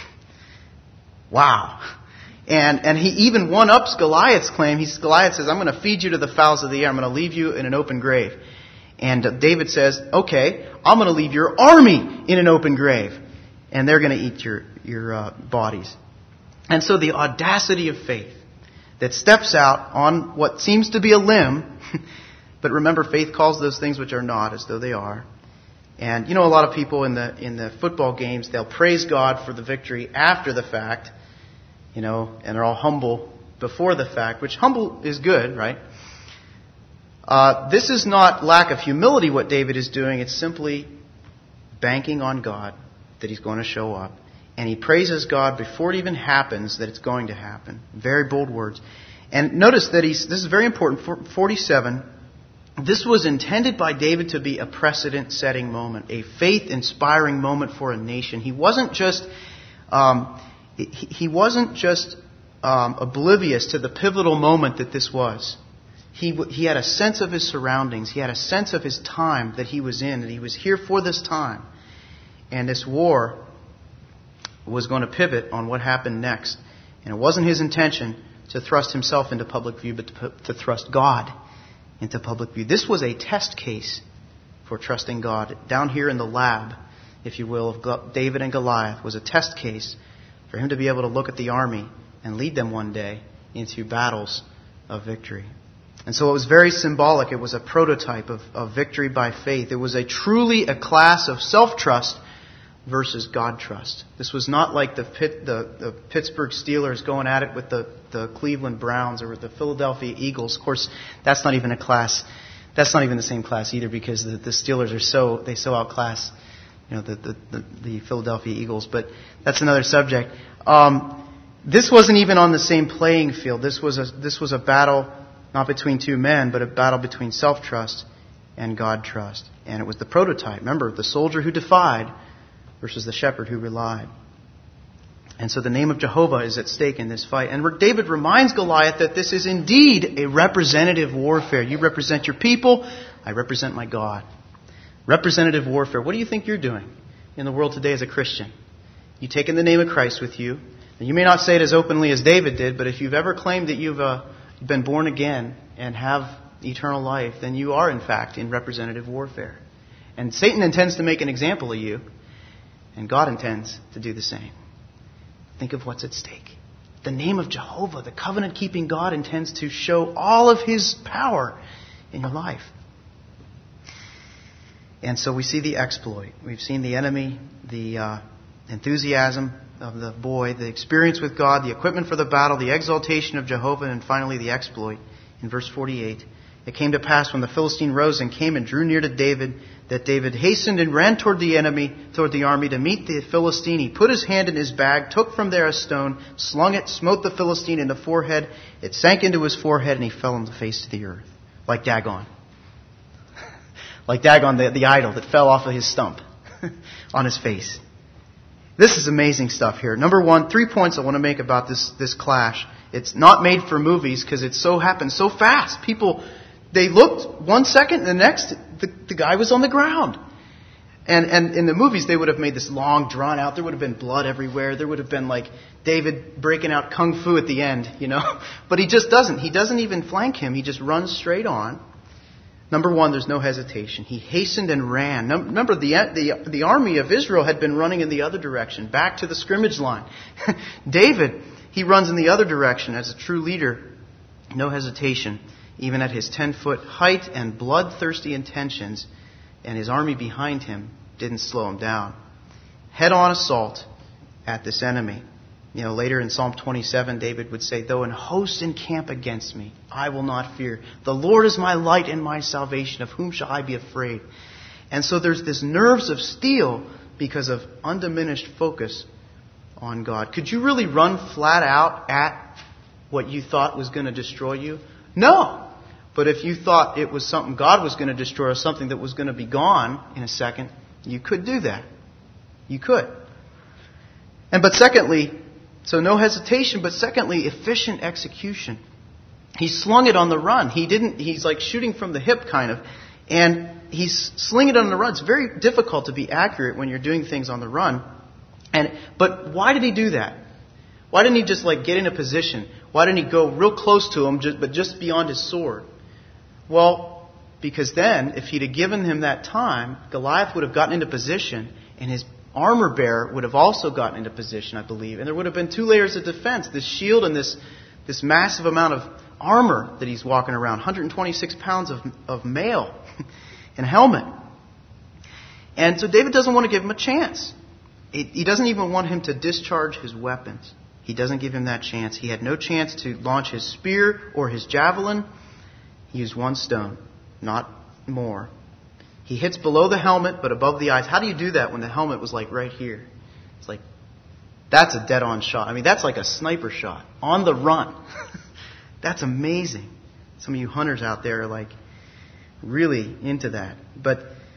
Wow. And he even one-ups Goliath's claim. Goliath says, I'm going to feed you to the fowls of the air. I'm going to leave you in an open grave. And David says, okay, I'm going to leave your army in an open grave. And they're going to eat your bodies. And so the audacity of faith that steps out on what seems to be a limb. But remember, faith calls those things which are not as though they are. And a lot of people in the football games, they'll praise God for the victory after the fact, and they're all humble before the fact, which humble is good, right? This is not lack of humility what David is doing. It's simply banking on God that he's going to show up. And he praises God before it even happens that it's going to happen. Very bold words. And notice that this is very important, 47. This was intended by David to be a precedent-setting moment, a faith-inspiring moment for a nation. He wasn't just oblivious to the pivotal moment that this was. He had a sense of his surroundings. He had a sense of his time that he was in, and he was here for this time. And this war was going to pivot on what happened next. And it wasn't his intention to thrust himself into public view, but to thrust God into public view. This was a test case for trusting God. Down here in the lab, if you will, of David and Goliath was a test case for him to be able to look at the army and lead them one day into battles of victory. And so it was very symbolic. It was a prototype of victory by faith. It was truly a class of self-trust versus God trust. This was not like the Pittsburgh Steelers going at it with the Cleveland Browns or with the Philadelphia Eagles. Of course, that's not even a class. That's not even the same class either, because the Steelers they so outclass the Philadelphia Eagles. But that's another subject. This wasn't even on the same playing field. This was a battle not between two men, but a battle between self-trust and God trust. And it was the prototype. Remember, the soldier who defied versus the shepherd who relied. And so the name of Jehovah is at stake in this fight. And David reminds Goliath that this is indeed a representative warfare. You represent your people, I represent my God. Representative warfare. What do you think you're doing in the world today as a Christian? You taking the name of Christ with you. And you may not say it as openly as David did, but if you've ever claimed that you've been born again and have eternal life, then you are in fact in representative warfare. And Satan intends to make an example of you, and God intends to do the same. Think of what's at stake. the name of Jehovah, the covenant-keeping God, intends to show all of His power in your life. And so we see the exploit. We've seen the enemy, the enthusiasm of the boy, the experience with God, the equipment for the battle, the exaltation of Jehovah, and finally the exploit. In verse 48, it came to pass when the Philistine rose and came and drew near to David, that David hastened and ran toward the army to meet the Philistine. He put his hand in his bag, took from there a stone, slung it, smote the Philistine in the forehead. It sank into his forehead, and he fell on the face to the earth, like Dagon. Like Dagon, the idol that fell off of his stump on his face. This is amazing stuff here. Number one, 3 points I want to make about this clash. It's not made for movies because it so happened so fast. People, they looked 1 second, and the next, the guy was on the ground. And in the movies, they would have made this long, drawn out. There would have been blood everywhere. There would have been like David breaking out kung fu at the end, But he just doesn't. He doesn't even flank him. He just runs straight on. Number one, there's no hesitation. He hastened and ran. Remember, the army of Israel had been running in the other direction, back to the scrimmage line. David, he runs in the other direction as a true leader. No hesitation, even at his 10-foot height and bloodthirsty intentions, and his army behind him didn't slow him down. Head-on assault at this enemy. Later in Psalm 27, David would say, though an host encamp against me, I will not fear. The Lord is my light and my salvation. Of whom shall I be afraid? And so there's this nerves of steel because of undiminished focus on God. Could you really run flat out at what you thought was going to destroy you? No. But if you thought it was something God was going to destroy or something that was going to be gone in a second, you could do that. You could. But secondly, so no hesitation, but secondly, efficient execution. He slung it on the run. He's like shooting from the hip kind of. And he's slinging it on the run. It's very difficult to be accurate when you're doing things on the run. But why did he do that? Why didn't he just get in a position? Why didn't he go real close to him, but just beyond his sword? Well, because then, if he'd have given him that time, Goliath would have gotten into position, and his armor bearer would have also gotten into position, I believe. And there would have been 2 layers of defense, this shield and this massive amount of armor that he's walking around, 126 pounds of mail and helmet. And so David doesn't want to give him a chance. He doesn't even want him to discharge his weapons. He doesn't give him that chance. He had no chance to launch his spear or his javelin. He used 1 stone, not more. He hits below the helmet, but above the eyes. How do you do that when the helmet was right here? It's that's a dead-on shot. I mean, that's like a sniper shot on the run. That's amazing. Some of you hunters out there are really into that. But,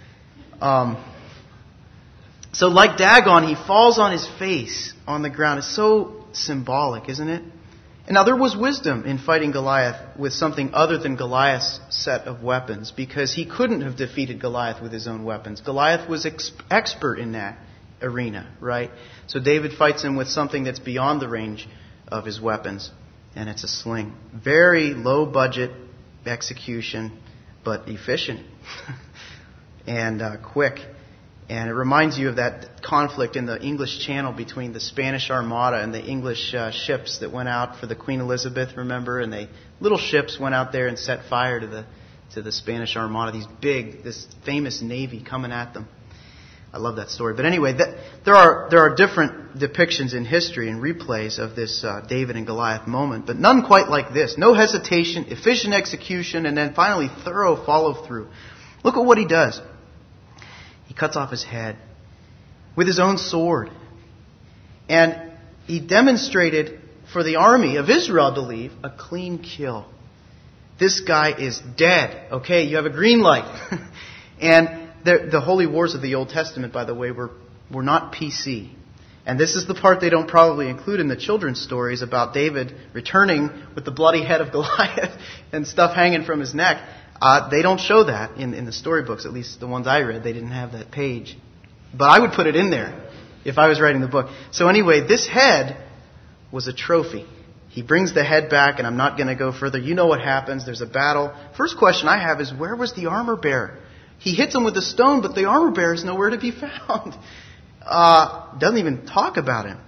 so like Dagon, he falls on his face on the ground. It's so symbolic, isn't it? And now there was wisdom in fighting Goliath with something other than Goliath's set of weapons, because he couldn't have defeated Goliath with his own weapons. Goliath was expert in that arena, right? So David fights him with something that's beyond the range of his weapons, and it's a sling. Very low budget execution, but efficient and quick. And it reminds you of that conflict in the English Channel between the Spanish Armada and the English ships that went out for the Queen Elizabeth, remember? And little ships went out there and set fire to the Spanish Armada. This famous navy coming at them. I love that story. But anyway, there are different depictions in history and replays of this David and Goliath moment, but none quite like this. No hesitation, efficient execution, and then finally thorough follow-through. Look at what he does. He cuts off his head with his own sword. And he demonstrated for the army of Israel, I believe, a clean kill. This guy is dead. Okay, you have a green light. And the holy wars of the Old Testament, by the way, were not PC. And this is the part they don't probably include in the children's stories about David returning with the bloody head of Goliath and stuff hanging from his neck. They don't show that in the storybooks, at least the ones I read. They didn't have that page. But I would put it in there if I was writing the book. So anyway, this head was a trophy. He brings the head back, and I'm not going to go further. You know what happens. There's a battle. First question I have is, where was the armor bearer? He hits him with a stone, but the armor bearer is nowhere to be found. Doesn't even talk about him.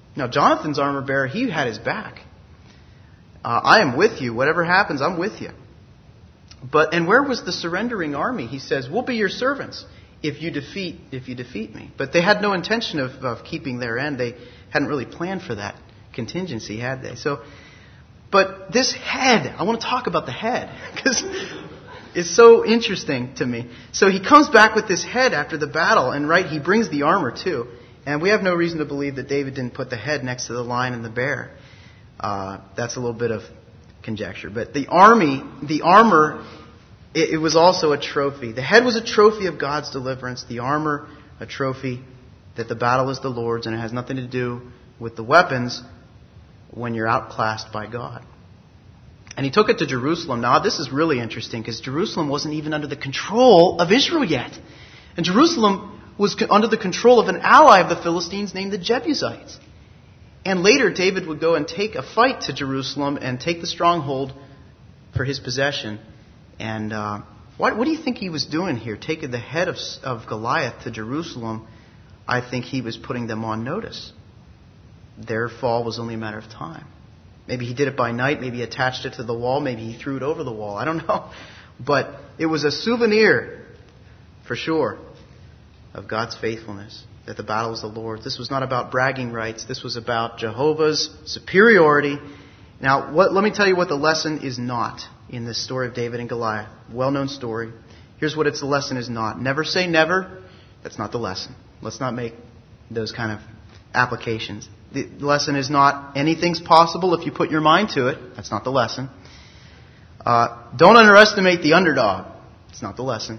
Now, Jonathan's armor bearer, he had his back. I am with you. Whatever happens, I'm with you. And where was the surrendering army? He says, we'll be your servants if you defeat me. But they had no intention of keeping their end. They hadn't really planned for that contingency, had they? But this head, I want to talk about the head, because it's so interesting to me. So he comes back with this head after the battle, and he brings the armor too. And we have no reason to believe that David didn't put the head next to the lion and the bear. That's a little bit of conjecture. But the armor, it was also a trophy. The head was a trophy of God's deliverance. The armor, a trophy that the battle is the Lord's, and it has nothing to do with the weapons when you're outclassed by God. And he took it to Jerusalem. Now, this is really interesting because Jerusalem wasn't even under the control of Israel yet. And Jerusalem was under the control of an ally of the Philistines named the Jebusites. And later, David would go and take a fight to Jerusalem and take the stronghold for his possession. And what do you think he was doing here, taking the head of Goliath to Jerusalem? I think he was putting them on notice. Their fall was only a matter of time. Maybe he did it by night. Maybe he attached it to the wall. Maybe he threw it over the wall. I don't know. But it was a souvenir, for sure, of God's faithfulness, that the battle is the Lord's. This was not about bragging rights. This was about Jehovah's superiority. Now, let me tell you what the lesson is not in this story of David and Goliath. Well-known story. Here's what the lesson is not. Never say never. That's not the lesson. Let's not make those kind of applications. The lesson is not anything's possible if you put your mind to it. That's not the lesson. Don't underestimate the underdog. It's not the lesson.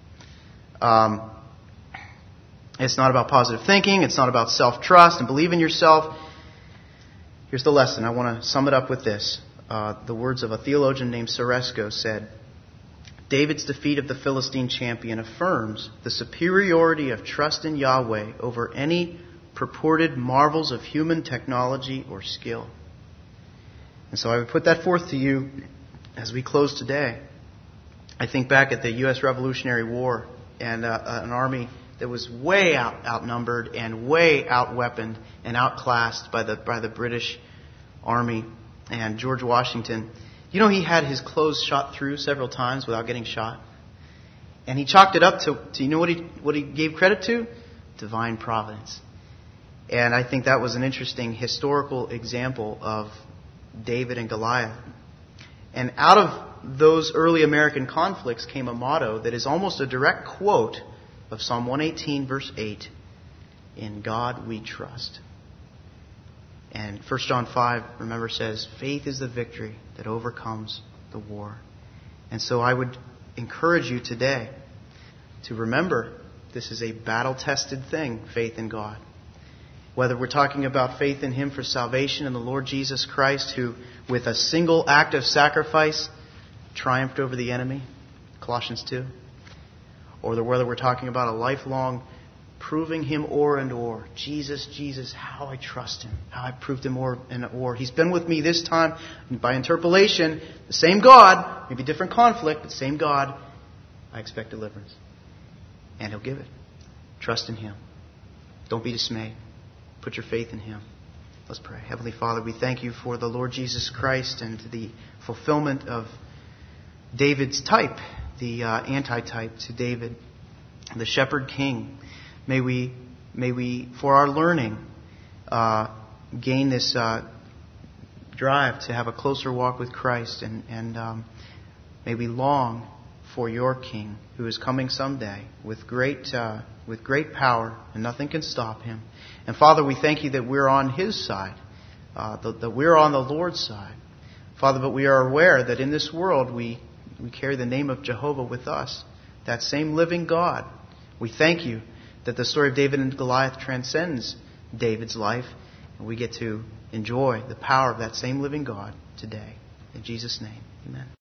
It's not about positive thinking. It's not about self-trust and believe in yourself. Here's the lesson. I want to sum it up with this. The words of a theologian named Soresko said, David's defeat of the Philistine champion affirms the superiority of trust in Yahweh over any purported marvels of human technology or skill. And so I would put that forth to you as we close today. I think back at the U.S. Revolutionary War and an army that was way outnumbered and way outweaponed and outclassed by the British Army and George Washington. You know, he had his clothes shot through several times without getting shot. And he chalked it up to you know what he gave credit to? Divine providence. And I think that was an interesting historical example of David and Goliath. And out of those early American conflicts came a motto that is almost a direct quote of Psalm 118, verse 8. In God we trust. And 1 John 5, remember, says, faith is the victory that overcomes the war. And so I would encourage you today to remember this is a battle-tested thing, faith in God. Whether we're talking about faith in Him for salvation in the Lord Jesus Christ, who with a single act of sacrifice triumphed over the enemy, Colossians 2. Or whether we're talking about a lifelong proving Him o'er and o'er. Jesus, Jesus, how I trust Him. How I proved Him o'er and o'er. He's been with me this time. And by interpolation, the same God, maybe different conflict, but same God, I expect deliverance. And He'll give it. Trust in Him. Don't be dismayed. Put your faith in Him. Let's pray. Heavenly Father, we thank You for the Lord Jesus Christ and the fulfillment of David's type, the antitype to David, the shepherd king. May we, for our learning, gain this drive to have a closer walk with Christ, and may we long for Your King, who is coming someday with great power, and nothing can stop Him. And Father, we thank You that we're on His side, that we're on the Lord's side, Father. But we are aware that in this world we carry the name of Jehovah with us, that same living God. We thank You that the story of David and Goliath transcends David's life, and we get to enjoy the power of that same living God today. In Jesus' name, amen.